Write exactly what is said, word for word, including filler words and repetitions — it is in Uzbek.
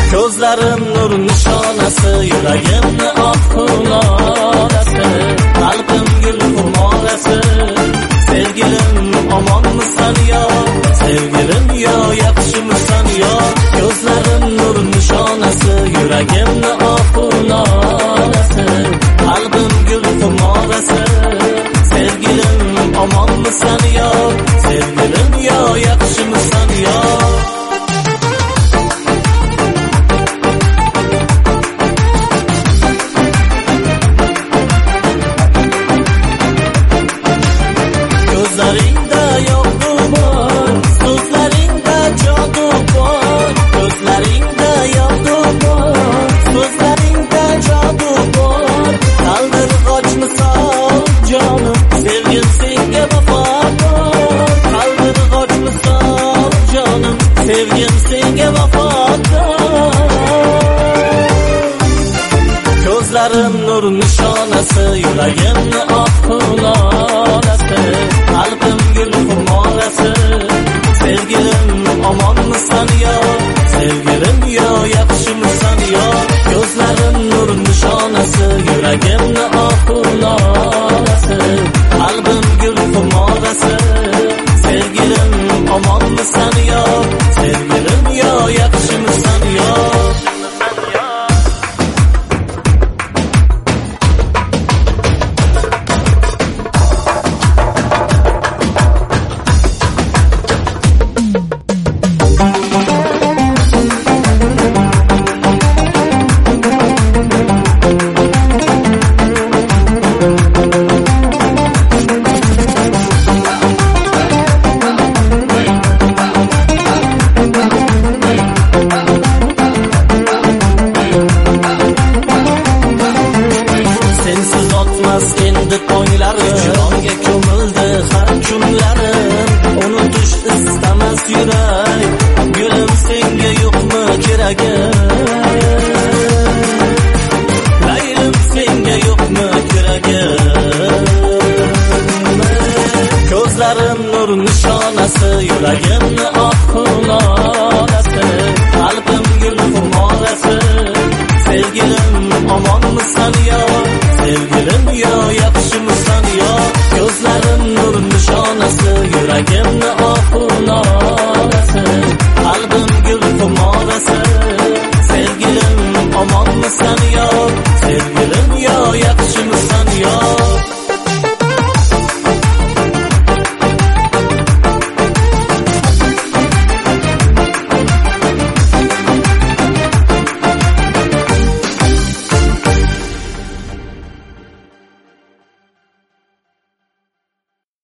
Ko'zlarim nur nishonasi, yuragimni oq xulolasi, qalbim gul xumorasi. Sevgilim omonmisan yo, sevgilim yo, yaxshimisan yo? Ko'zlarim nur nishonasi, yuragimni oq xulolasi, qalbim gul xumorasi. Sevgilim omonmisan yo, sevgilim yo, yaxshimisan yo? Ko'zlaringda yo'q bor, so'zlaringda jodu bor. Ko'zlaringda yo'q bor, so'zlaringda jodu bor. Qaldirg'och misol jonim, sevgim senga vafodor. Qaldirg'och misol jonim, sevgim senga vafodor. Ko'zlarim nur nishonasi, yuragimni oq xulolasi, qalbim gul xumorasi. Sevgilim omonmisan yo, sevgilim yo, yaxshimisan yo? Ko'zlarim nur nishonasi, yuragimni oq xulolasi, qalbim gul xumorasi. Sevgilim omonmisan yo, sevgilim yo, yaxshimisan yo? Sensiz o'tmas endi tonglarim, jironga ko'mildi har kunlarim. Unutish istamas yurak, gulim senga yo'qmi keragim? Laylim senga yo'qmi keragim? Ko'zlarim nur nishonasi, yuragimni